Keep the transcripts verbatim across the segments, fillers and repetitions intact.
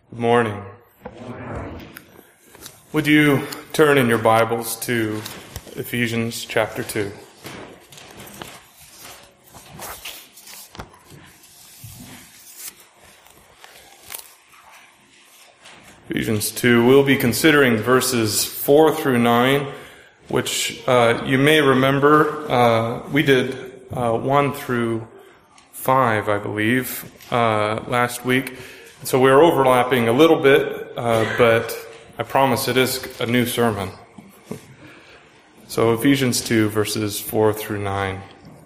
Good morning. Would you turn in your Bibles to Ephesians chapter two? Ephesians two, we'll be considering verses four through nine, which uh, you may remember uh, we did uh, one through five, I believe, uh, last week. So we're overlapping a little bit, uh, but I promise it is a new sermon. So Ephesians two, verses four through nine.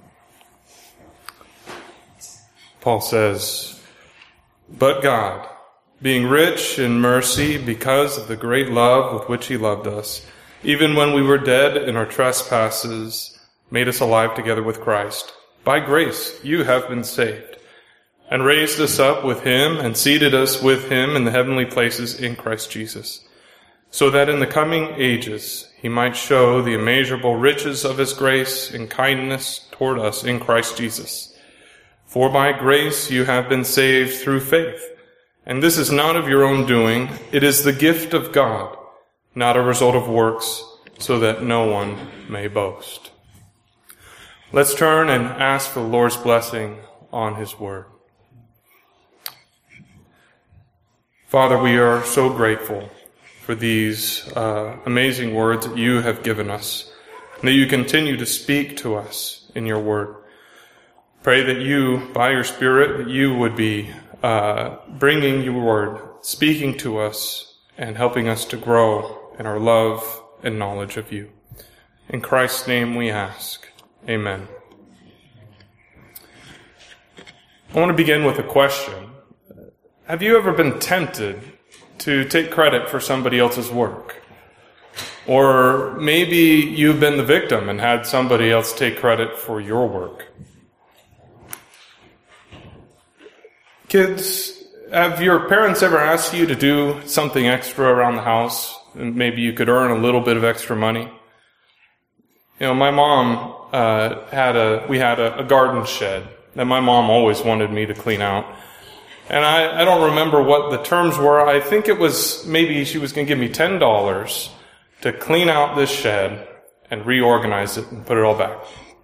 Paul says, "But God, being rich in mercy because of the great love with which he loved us, even when we were dead in our trespasses, made us alive together with Christ. By grace you have been saved, and raised us up with him, and seated us with him in the heavenly places in Christ Jesus, so that in the coming ages he might show the immeasurable riches of his grace and kindness toward us in Christ Jesus. For by grace you have been saved through faith, and this is not of your own doing, it is the gift of God, not a result of works, so that no one may boast." Let's turn and ask for the Lord's blessing on his word. Father, we are so grateful for these uh, amazing words that you have given us, and that you continue to speak to us in your word. Pray that you, by your Spirit, that you would be uh, bringing your word, speaking to us, and helping us to grow in our love and knowledge of you. In Christ's name we ask. Amen. I want to begin with a question. Have you ever been tempted to take credit for somebody else's work? Or maybe you've been the victim and had somebody else take credit for your work. Kids, have your parents ever asked you to do something extra around the house, and maybe you could earn a little bit of extra money? You know, my mom uh, had a, we had a, a garden shed that my mom always wanted me to clean out. And I, I don't remember what the terms were. I think it was maybe she was going to give me ten dollars to clean out this shed and reorganize it and put it all back.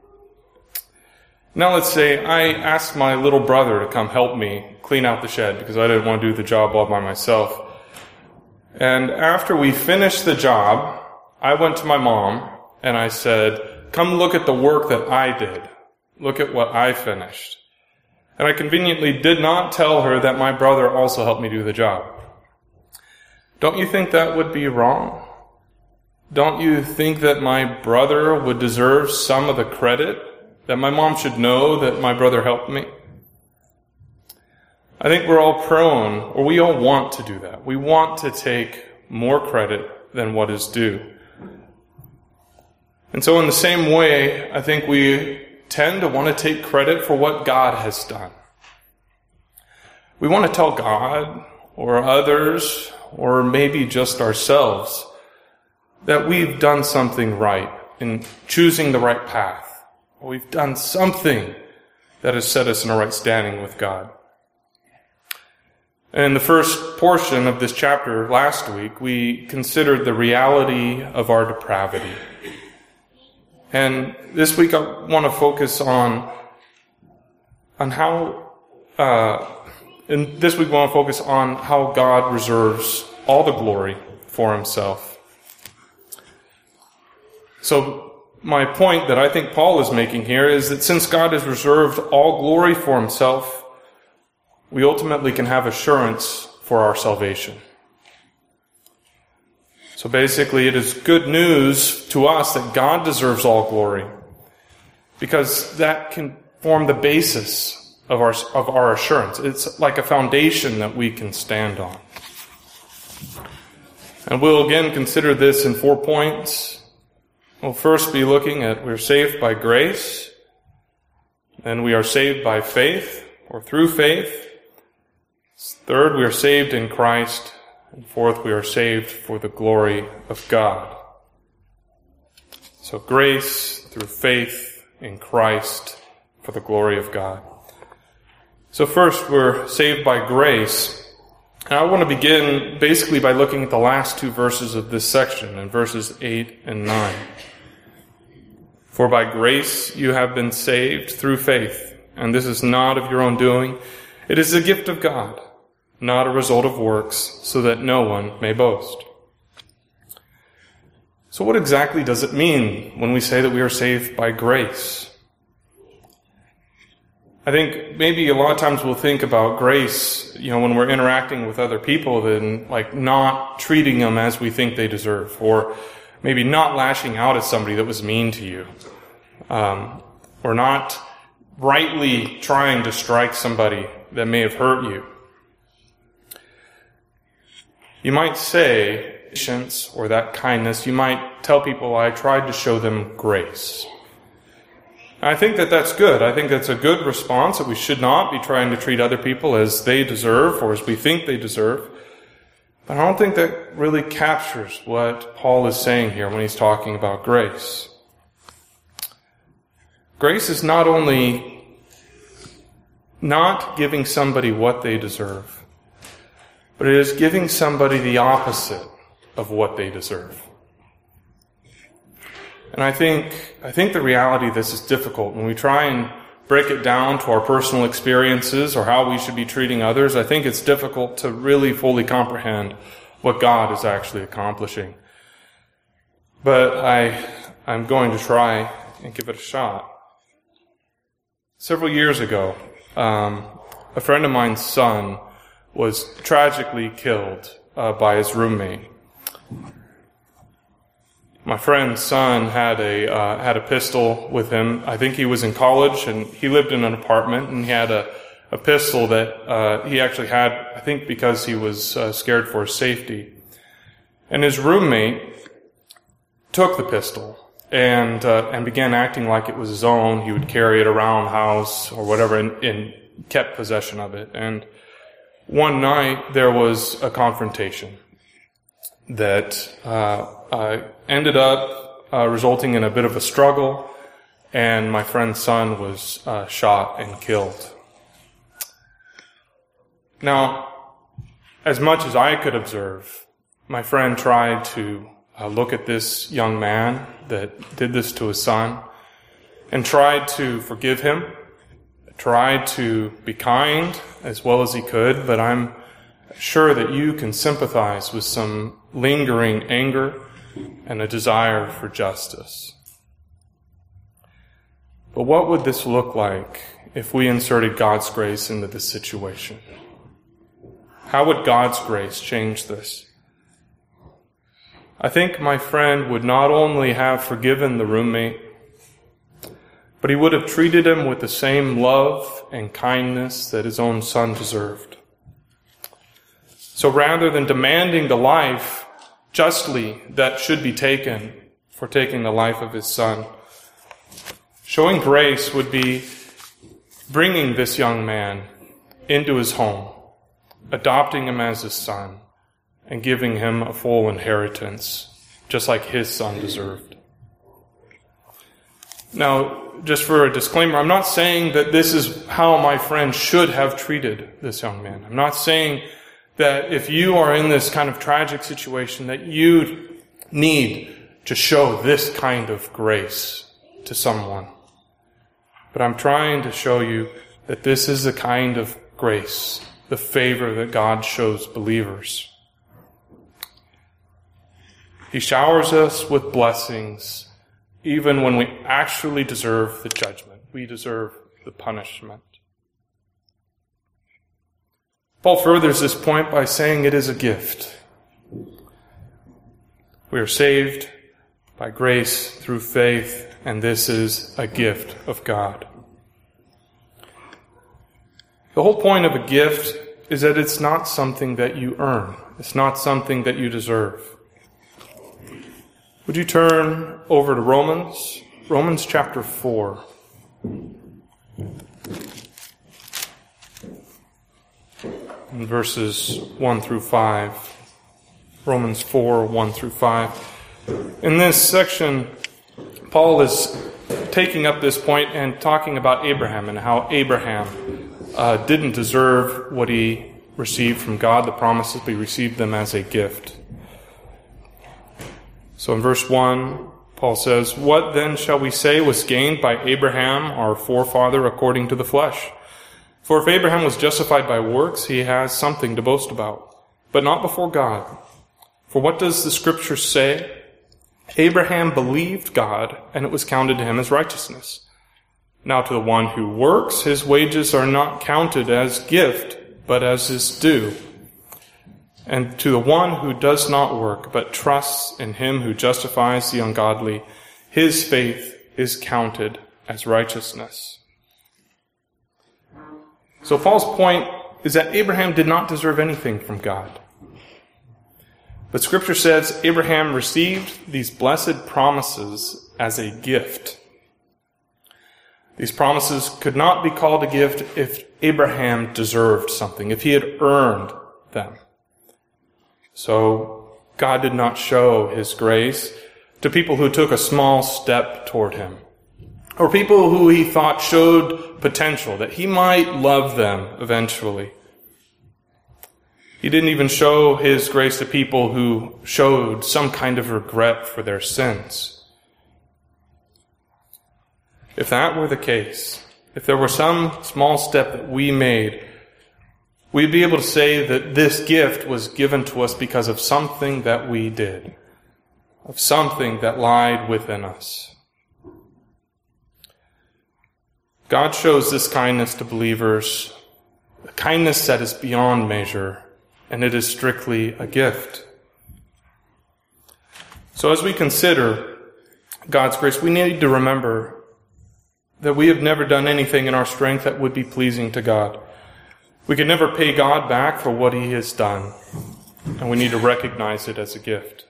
Now let's say I asked my little brother to come help me clean out the shed because I didn't want to do the job all by myself. And after we finished the job, I went to my mom and I said, "Come look at the work that I did. Look at what I finished." And I conveniently did not tell her that my brother also helped me do the job. Don't you think that would be wrong? Don't you think that my brother would deserve some of the credit? That my mom should know that my brother helped me? I think we're all prone, or we all want to do that. We want to take more credit than what is due. And so in the same way, I think we tend to want to take credit for what God has done. We want to tell God or others or maybe just ourselves that we've done something right in choosing the right path. Or we've done something that has set us in a right standing with God. And in the first portion of this chapter last week, we considered the reality of our depravity. And this week I want to focus on on how, uh, and this week I want to focus on how God reserves all the glory for himself. So my point that I think Paul is making here is that since God has reserved all glory for himself, we ultimately can have assurance for our salvation. So basically, it is good news to us that God deserves all glory, because that can form the basis of our of our assurance. It's like a foundation that we can stand on. And we'll again consider this in four points. We'll first be looking at we're saved by grace, then we are saved by faith, or through faith. Third, we are saved in Christ. And fourth, we are saved for the glory of God. So grace through faith in Christ for the glory of God. So first, we're saved by grace. And I want to begin basically by looking at the last two verses of this section, in verses eight and nine. For by grace you have been saved through faith, and this is not of your own doing. It is a gift of God, not a result of works, so that no one may boast. So what exactly does it mean when we say that we are saved by grace? I think maybe a lot of times we'll think about grace, you know, when we're interacting with other people, then like not treating them as we think they deserve, or maybe not lashing out at somebody that was mean to you, um, or not rightly trying to strike somebody that may have hurt you. You might say patience or that kindness. You might tell people, I tried to show them grace. I think that that's good. I think that's a good response, that we should not be trying to treat other people as they deserve or as we think they deserve. But I don't think that really captures what Paul is saying here when he's talking about grace. Grace is not only not giving somebody what they deserve, but it is giving somebody the opposite of what they deserve. And I think I think the reality of this is difficult. When we try and break it down to our personal experiences or how we should be treating others, I think it's difficult to really fully comprehend what God is actually accomplishing. But I, I'm going to try and give it a shot. Several years ago, um, a friend of mine's son was tragically killed uh, by his roommate. My friend's son had a uh, had a pistol with him. I think he was in college, and he lived in an apartment, and he had a, a pistol that uh, he actually had, I think, because he was uh, scared for his safety. And his roommate took the pistol and uh, and began acting like it was his own. He would carry it around the house or whatever, and, and kept possession of it. And one night there was a confrontation that uh, uh, ended up uh, resulting in a bit of a struggle, and my friend's son was uh, shot and killed. Now, as much as I could observe, my friend tried to uh, look at this young man that did this to his son and tried to forgive him, tried to be kind as well as he could, but I'm sure that you can sympathize with some lingering anger and a desire for justice. But what would this look like if we inserted God's grace into this situation? How would God's grace change this? I think my friend would not only have forgiven the roommate, but he would have treated him with the same love and kindness that his own son deserved. So rather than demanding the life justly that should be taken for taking the life of his son, showing grace would be bringing this young man into his home, adopting him as his son, and giving him a full inheritance, just like his son deserved. Now, just for a disclaimer, I'm not saying that this is how my friend should have treated this young man. I'm not saying that if you are in this kind of tragic situation, that you need to show this kind of grace to someone. But I'm trying to show you that this is the kind of grace, the favor that God shows believers. He showers us with blessings, even when we actually deserve the judgment. We deserve the punishment. Paul furthers this point by saying it is a gift. We are saved by grace through faith, and this is a gift of God. The whole point of a gift is that it's not something that you earn. It's not something that you deserve. Would you turn over to Romans? Romans chapter four. In verses one through five. Romans four, one through five. In this section, Paul is taking up this point and talking about Abraham and how Abraham uh, didn't deserve what he received from God the promises, we received them as a gift. So in verse one, Paul says, "What then shall we say was gained by Abraham, our forefather, according to the flesh? For if Abraham was justified by works, he has something to boast about, but not before God. For what does the Scripture say? Abraham believed God, and it was counted to him as righteousness. Now to the one who works, his wages are not counted as gift, but as his due. And to the one who does not work, but trusts in him who justifies the ungodly, his faith is counted as righteousness." So Paul's point is that Abraham did not deserve anything from God. But Scripture says Abraham received these blessed promises as a gift. These promises could not be called a gift if Abraham deserved something, if he had earned them. So God did not show his grace to people who took a small step toward him, or people who he thought showed potential, that he might love them eventually. He didn't even show his grace to people who showed some kind of regret for their sins. If that were the case, if there were some small step that we made, we'd be able to say that this gift was given to us because of something that we did, of something that lied within us. God shows this kindness to believers, a kindness that is beyond measure, and it is strictly a gift. So as we consider God's grace, we need to remember that we have never done anything in our strength that would be pleasing to God. We can never pay God back for what he has done, and we need to recognize it as a gift.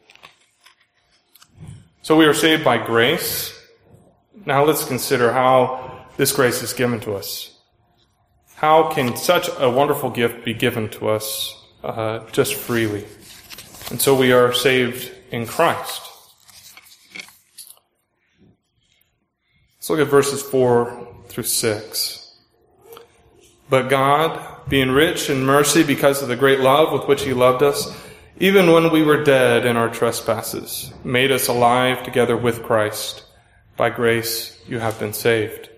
So we are saved by grace. Now let's consider how this grace is given to us. How can such a wonderful gift be given to us uh, just freely? And so we are saved in Christ. Let's look at verses four through six. "But God, being rich in mercy because of the great love with which he loved us, even when we were dead in our trespasses, made us alive together with Christ. By grace you have been saved."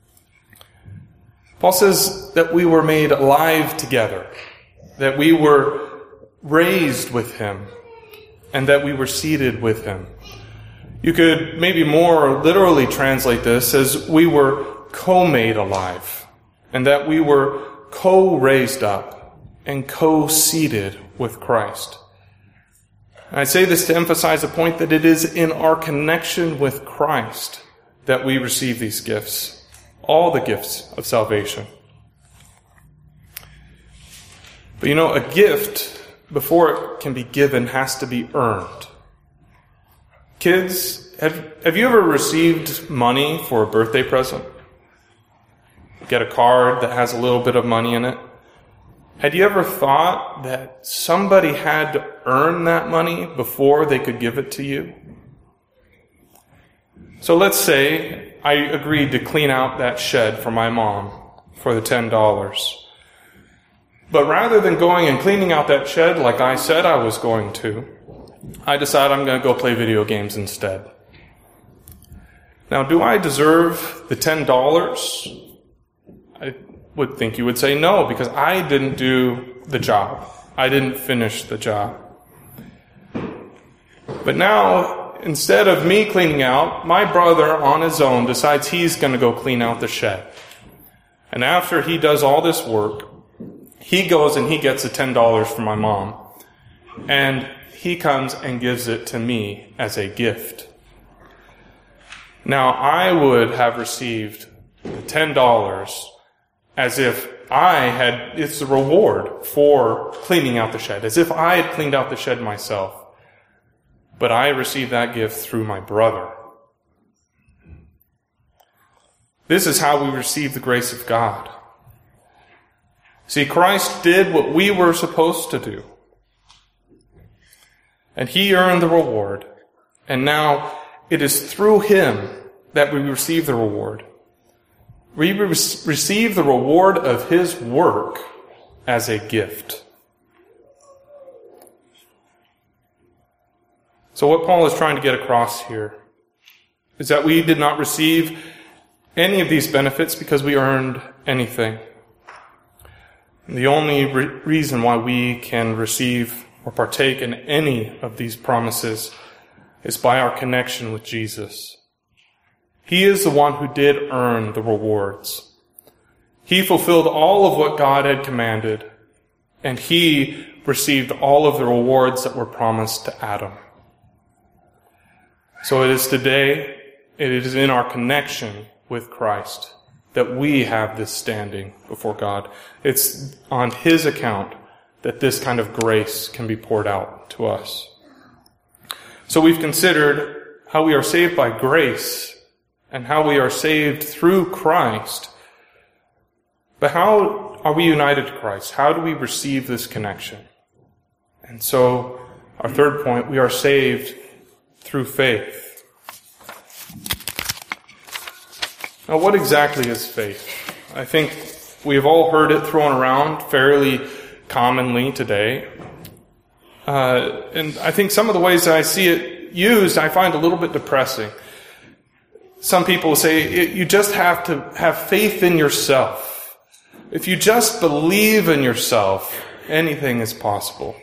Paul says that we were made alive together, that we were raised with him, and that we were seated with him. You could maybe more literally translate this as we were co-made alive, and that we were co-raised up and co-seated with Christ. And I say this to emphasize a point that it is in our connection with Christ that we receive these gifts, all the gifts of salvation. But you know, a gift, before it can be given, has to be earned. Kids, have, have you ever received money for a birthday present? Get a card that has a little bit of money in it. Had you ever thought that somebody had to earn that money before they could give it to you? So let's say I agreed to clean out that shed for my mom for the ten dollars. But rather than going and cleaning out that shed like I said I was going to, I decided I'm going to go play video games instead. Now, do I deserve the ten dollars? I would think you would say no, because I didn't do the job. I didn't finish the job. But now, instead of me cleaning out, my brother on his own decides he's going to go clean out the shed. And after he does all this work, he goes and he gets the ten dollars from my mom. And he comes and gives it to me as a gift. Now, I would have received the ten dollars as if I had, it's a reward for cleaning out the shed, as if I had cleaned out the shed myself. But I received that gift through my brother. This is how we receive the grace of God. See, Christ did what we were supposed to do. And he earned the reward. And now it is through him that we receive the reward. We receive the reward of his work as a gift. So what Paul is trying to get across here is that we did not receive any of these benefits because we earned anything. The only re- reason why we can receive or partake in any of these promises is by our connection with Jesus. He is the one who did earn the rewards. He fulfilled all of what God had commanded, and he received all of the rewards that were promised to Adam. So it is today, it is in our connection with Christ that we have this standing before God. It's on his account that this kind of grace can be poured out to us. So we've considered how we are saved by grace and how we are saved through Christ. But how are we united to Christ? How do we receive this connection? And so, our third point, we are saved through faith. Now, what exactly is faith? I think we have all heard it thrown around fairly commonly today. Uh, and I think some of the ways that I see it used, I find a little bit depressing. Some people say, you just have to have faith in yourself. If you just believe in yourself, anything is possible.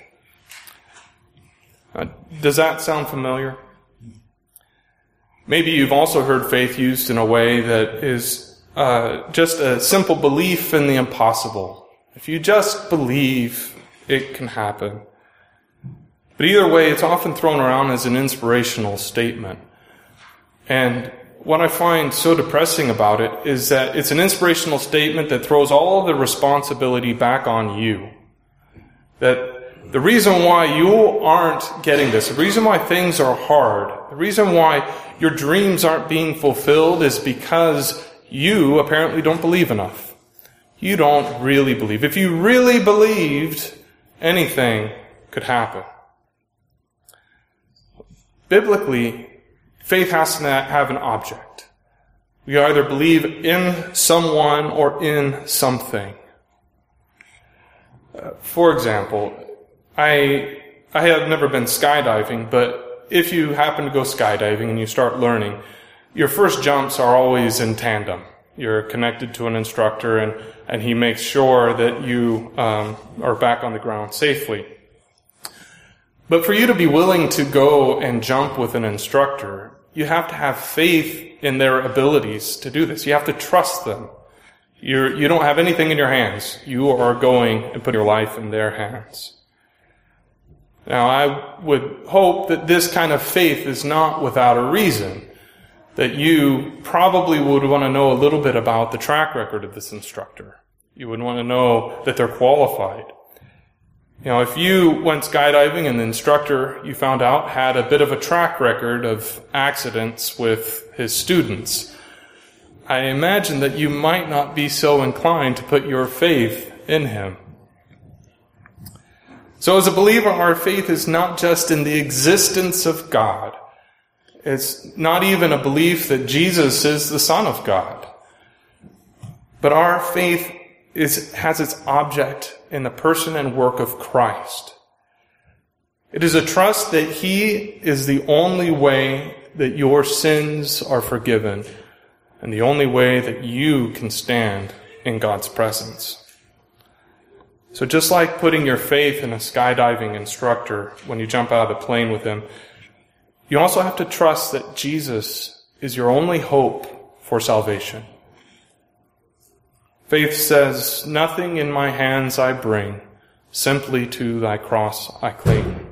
Uh, does that sound familiar? Maybe you've also heard faith used in a way that is uh, just a simple belief in the impossible. If you just believe, it can happen. But either way, it's often thrown around as an inspirational statement. And what I find so depressing about it is that it's an inspirational statement that throws all of the responsibility back on you. That the reason why you aren't getting this, the reason why things are hard, the reason why your dreams aren't being fulfilled is because you apparently don't believe enough. You don't really believe. If you really believed, anything could happen. Biblically, faith has to have an object. We either believe in someone or in something. Uh, for example, I I have never been skydiving, but if you happen to go skydiving and you start learning, your first jumps are always in tandem. You're connected to an instructor, and, and he makes sure that you um, are back on the ground safely. But for you to be willing to go and jump with an instructor, you have to have faith in their abilities to do this. You have to trust them. You're, you don't have anything in your hands. You are going and putting your life in their hands. Now, I would hope that this kind of faith is not without a reason, that you probably would want to know a little bit about the track record of this instructor. You would want to know that they're qualified. You know, if you went skydiving and the instructor, you found out, had a bit of a track record of accidents with his students, I imagine that you might not be so inclined to put your faith in him. So as a believer, our faith is not just in the existence of God. It's not even a belief that Jesus is the Son of God. But our faith is, has its object in the person and work of Christ. It is a trust that He is the only way that your sins are forgiven and the only way that you can stand in God's presence. So just like putting your faith in a skydiving instructor when you jump out of the plane with him, you also have to trust that Jesus is your only hope for salvation. Faith says, "Nothing in my hands I bring, simply to thy cross I cling."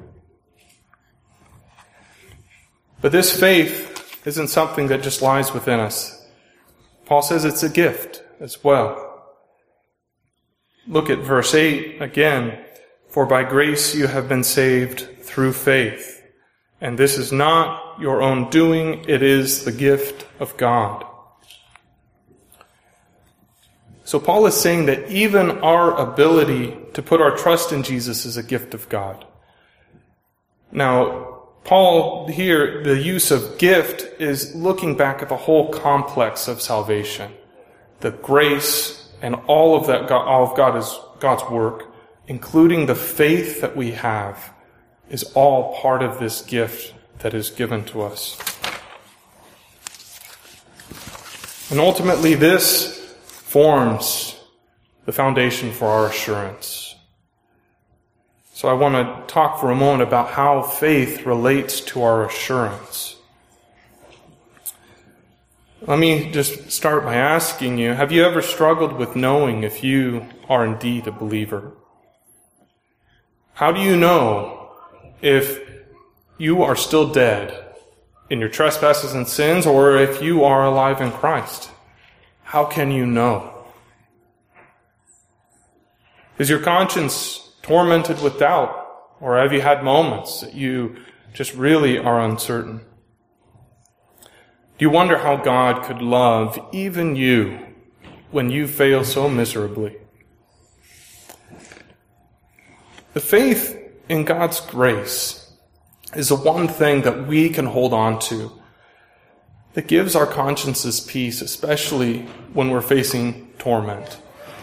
But this faith isn't something that just lies within us. Paul says it's a gift as well. Look at verse eight again. "For by grace you have been saved through faith. And this is not your own doing, it is the gift of God." So Paul is saying that even our ability to put our trust in Jesus is a gift of God. Now, Paul here, the use of gift is looking back at the whole complex of salvation. The grace and all of that, all of God is God's work, including the faith that we have, is all part of this gift that is given to us. And ultimately, this forms the foundation for our assurance. So I want to talk for a moment about how faith relates to our assurance. Let me just start by asking you, have you ever struggled with knowing if you are indeed a believer? How do you know if you are still dead in your trespasses and sins, or if you are alive in Christ? How can you know? Is your conscience tormented with doubt, or have you had moments that you just really are uncertain? Do you wonder how God could love even you when you fail so miserably? The faith in God's grace is the one thing that we can hold on to that gives our consciences peace, especially when we're facing torment.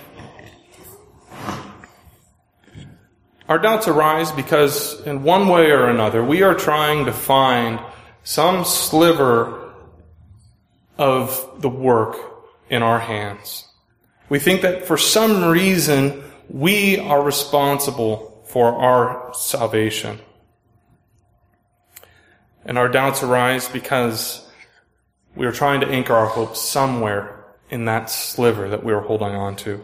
Our doubts arise because in one way or another we are trying to find some sliver of the work in our hands. We think that for some reason we are responsible for our salvation. And our doubts arise because we are trying to anchor our hopes somewhere in that sliver that we are holding on to.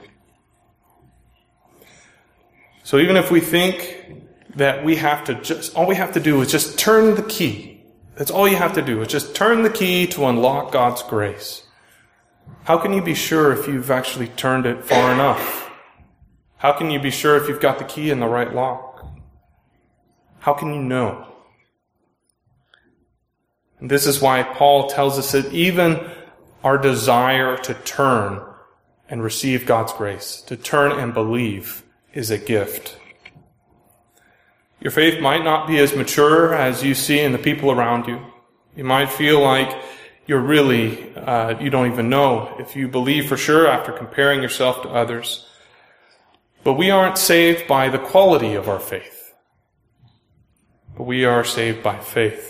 So even if we think that we have to just, all we have to do is just turn the key. That's all you have to do, is just turn the key to unlock God's grace. How can you be sure if you've actually turned it far enough? How can you be sure if you've got the key in the right lock? How can you know? And this is why Paul tells us that even our desire to turn and receive God's grace, to turn and believe, is a gift. Your faith might not be as mature as you see in the people around you. You might feel like you're really, uh, you don't even know if you believe for sure after comparing yourself to others. But we aren't saved by the quality of our faith, but we are saved by faith.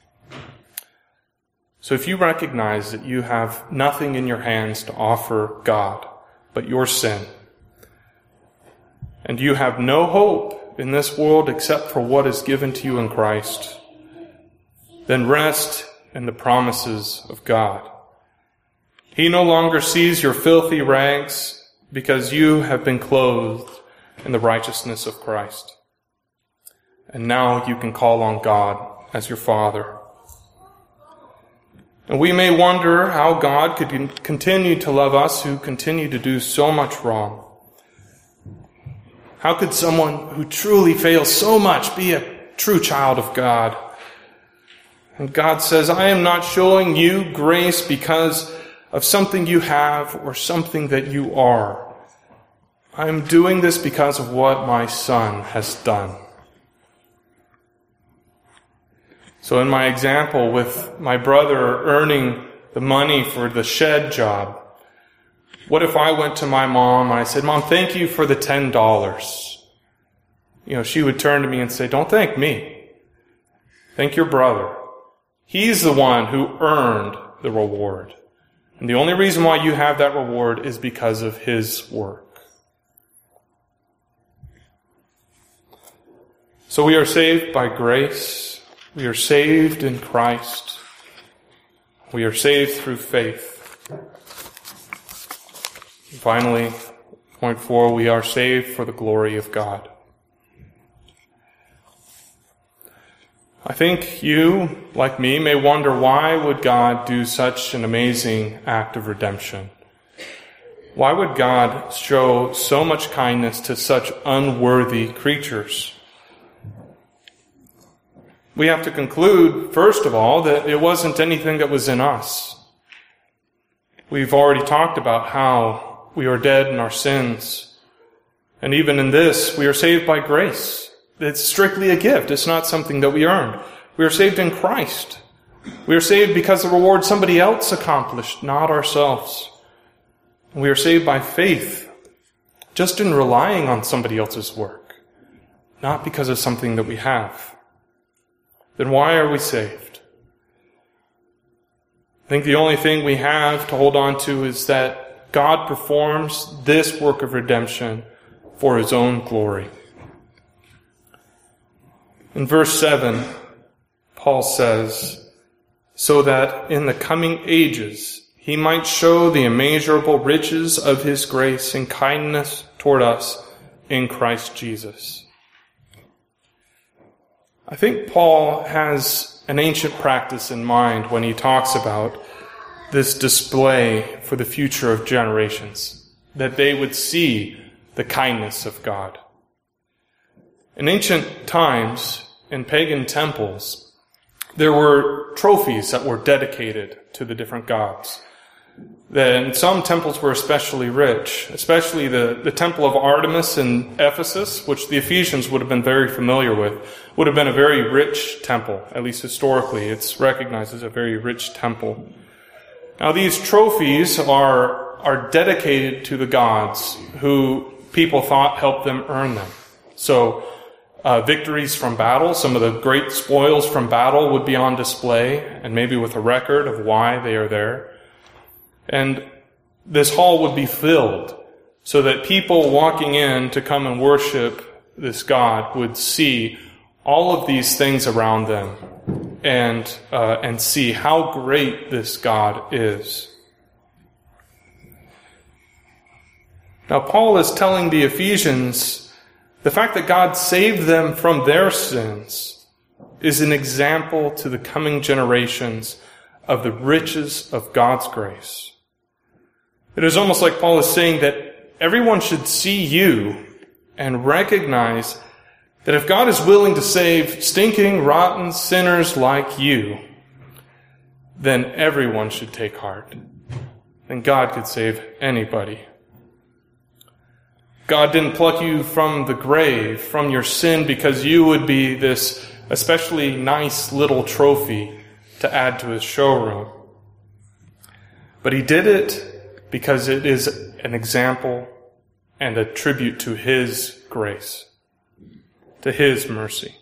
So if you recognize that you have nothing in your hands to offer God but your sin, and you have no hope in this world except for what is given to you in Christ, then rest in the promises of God. He no longer sees your filthy rags because you have been clothed in the righteousness of Christ. And now you can call on God as your Father. And we may wonder how God could continue to love us who continue to do so much wrong. How could someone who truly fails so much be a true child of God? And God says, I am not showing you grace because of something you have or something that you are. I am doing this because of what my Son has done. So in my example with my brother earning the money for the shed job, what if I went to my mom and I said, Mom, thank you for the ten dollars. You know, she would turn to me and say, don't thank me. Thank your brother. He's the one who earned the reward. And the only reason why you have that reward is because of his work. So we are saved by grace. We are saved in Christ. We are saved through faith. Finally, point four, we are saved for the glory of God. I think you, like me, may wonder why would God do such an amazing act of redemption? Why would God show so much kindness to such unworthy creatures? We have to conclude, first of all, that it wasn't anything that was in us. We've already talked about how we are dead in our sins. And even in this, we are saved by grace. It's strictly a gift. It's not something that we earned. We are saved in Christ. We are saved because the reward somebody else accomplished, not ourselves. We are saved by faith, just in relying on somebody else's work, not because of something that we have. then why are we saved? I think the only thing we have to hold on to is that God performs this work of redemption for his own glory. In verse seven, Paul says, so that in the coming ages he might show the immeasurable riches of his grace and kindness toward us in Christ Jesus. I think Paul has an ancient practice in mind when he talks about this display for the future of generations, that they would see the kindness of God. In ancient times, in pagan temples, there were trophies that were dedicated to the different gods. Then some temples were especially rich, especially the, the temple of Artemis in Ephesus, which the Ephesians would have been very familiar with, would have been a very rich temple, at least historically. It's recognized as a very rich temple. Now these trophies are, are dedicated to the gods who people thought helped them earn them. So uh, victories from battle, some of the great spoils from battle would be on display, and maybe with a record of why they are there. And this hall would be filled so that people walking in to come and worship this God would see all of these things around them and uh, and see how great this God is. Now, Paul is telling the Ephesians the fact that God saved them from their sins is an example to the coming generations of the riches of God's grace. It is almost like Paul is saying that everyone should see you and recognize that if God is willing to save stinking, rotten sinners like you, then everyone should take heart. And God could save anybody. God didn't pluck you from the grave, from your sin, because you would be this especially nice little trophy to add to his showroom. But he did it because it is an example and a tribute to his grace, to his mercy.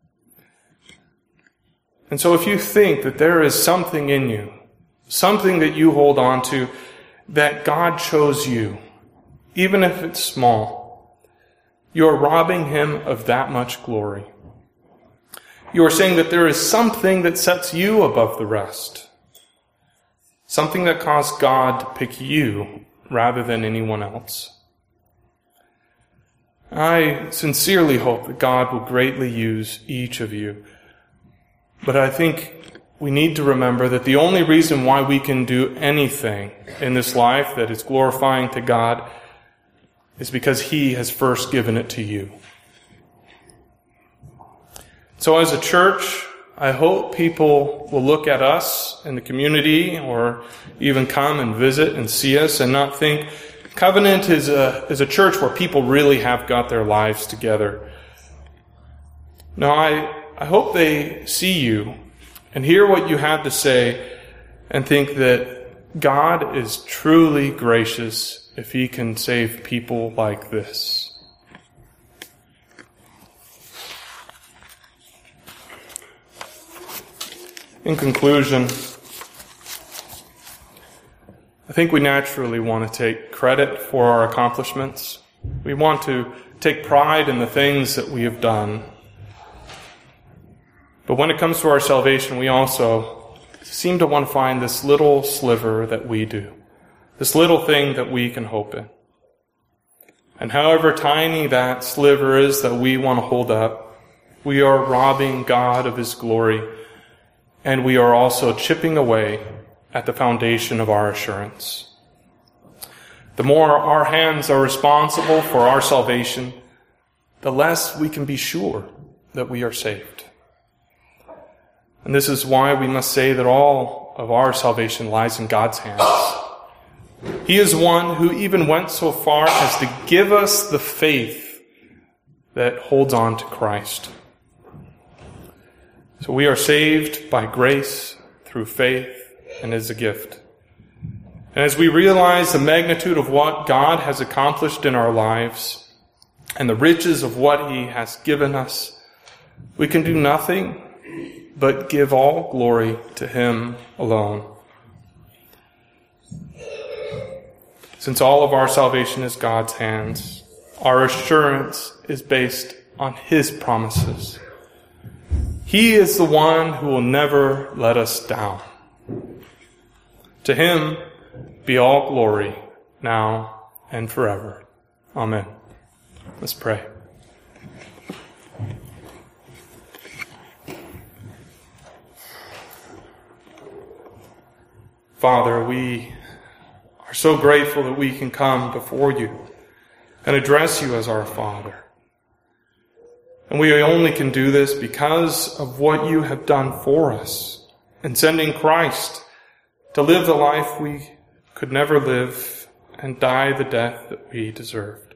And so if you think that there is something in you, something that you hold on to, that God chose you, even if it's small, you are robbing him of that much glory. You are saying that there is something that sets you above the rest. Something that caused God to pick you rather than anyone else. I sincerely hope that God will greatly use each of you. But I think we need to remember that the only reason why we can do anything in this life that is glorifying to God is because he has first given it to you. So as a church, I hope people will look at us in the community or even come and visit and see us and not think Covenant is a, is a church where people really have got their lives together. No, I, I hope they see you and hear what you have to say and think that God is truly gracious if he can save people like this. In conclusion, I think we naturally want to take credit for our accomplishments. We want to take pride in the things that we have done. But when it comes to our salvation, we also seem to want to find this little sliver that we do, this little thing that we can hope in. And however tiny that sliver is that we want to hold up, we are robbing God of his glory. And we are also chipping away at the foundation of our assurance. The more our hands are responsible for our salvation, the less we can be sure that we are saved. And this is why we must say that all of our salvation lies in God's hands. He is one who even went so far as to give us the faith that holds on to Christ. So we are saved by grace through faith and as a gift. And as we realize the magnitude of what God has accomplished in our lives and the riches of what he has given us, we can do nothing but give all glory to him alone. Since all of our salvation is God's hands, our assurance is based on his promises. He is the one who will never let us down. To him be all glory, now and forever. Amen. Let's pray. Father, we are so grateful that we can come before you and address you as our Father. And we only can do this because of what you have done for us in sending Christ to live the life we could never live and die the death that we deserved.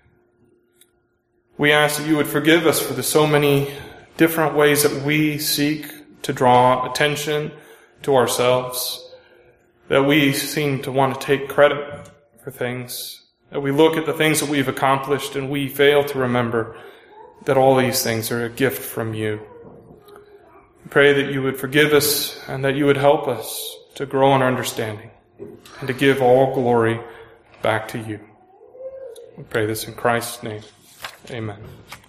We ask that you would forgive us for the so many different ways that we seek to draw attention to ourselves, that we seem to want to take credit for things, that we look at the things that we've accomplished and we fail to remember that all these things are a gift from you. We pray that you would forgive us and that you would help us to grow in our understanding and to give all glory back to you. We pray this in Christ's name. Amen.